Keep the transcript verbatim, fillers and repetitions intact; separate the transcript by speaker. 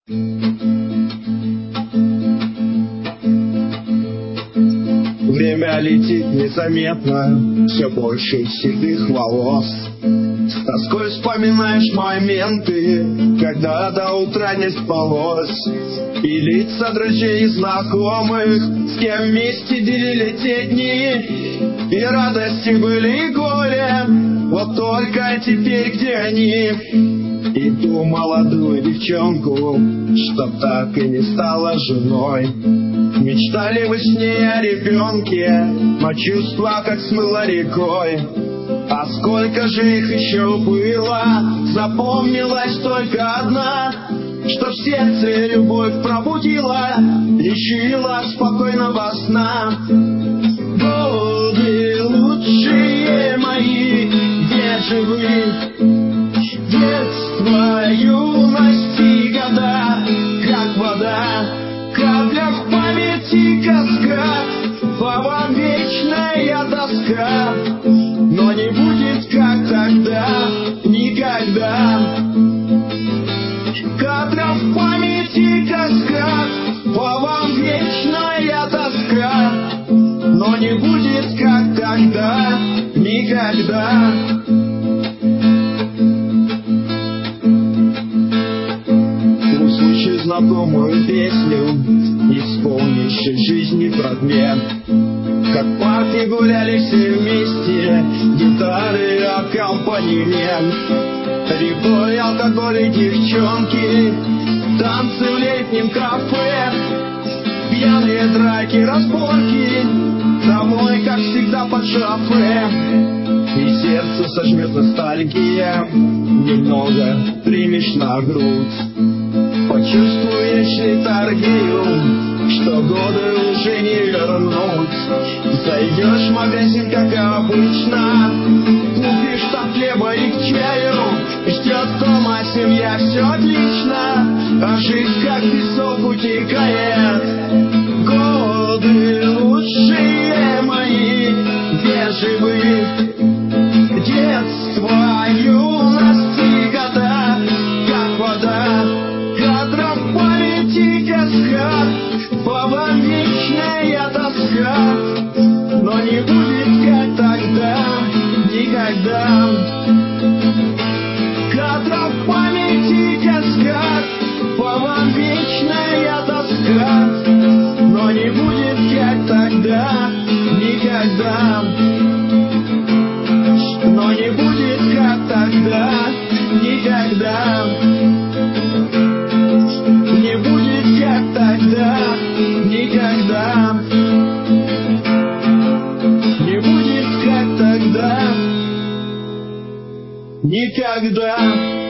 Speaker 1: Время летит незаметно, все больше седых волос. С тоской вспоминаешь моменты, когда до утра не спалось. И лица друзей и знакомых, с кем вместе делили те дни. И радости были и горе, вот только теперь где они? И ту молодую девчонку, что так и не стала женой. Мечтали во сне о ребенке, но чувства как смыло рекой. А сколько же их еще было, запомнилась только одна, что в сердце любовь пробудила, лечила спокойного сна. Годы лучшие мои, где же вы? Детство, юность и года, как вода, капля в памяти каскад, по вам вечная тоска. Но не будет, как тогда, никогда. Капля в памяти каскад, по вам вечная тоска. Но не будет, как тогда, никогда. Услышишь знакомую песню, исполнивший жизни фрагмент. Как в парке гуляли все вместе, гитары, аккомпанемент. Рекой, алкоголь и девчонки, танцы в летнем кафе. Пьяные драки, разборки, домой, как всегда, под шофе. И сердце сожмет ностальгия, немного примешь на грудь. Почувствуешь летаргию, что годы уже не вернуть. Зайдешь в магазин, как обычно, купишь там хлеба и к чаю. Ждет дома семья, все отлично, а жизнь как песок утекает. Годы лучшие мои, где же вы? Детство, юность и года, как вода, кадра в памяти каскад, по вам вечная тоска. Но не будет, как тогда, никогда. Кадра в памяти каскад, по вам вечная тоска. Но не будет, как тогда, никогда. Но не будет, как тогда, никогда. Не будет, как тогда, никогда. Не будет, как тогда, никогда.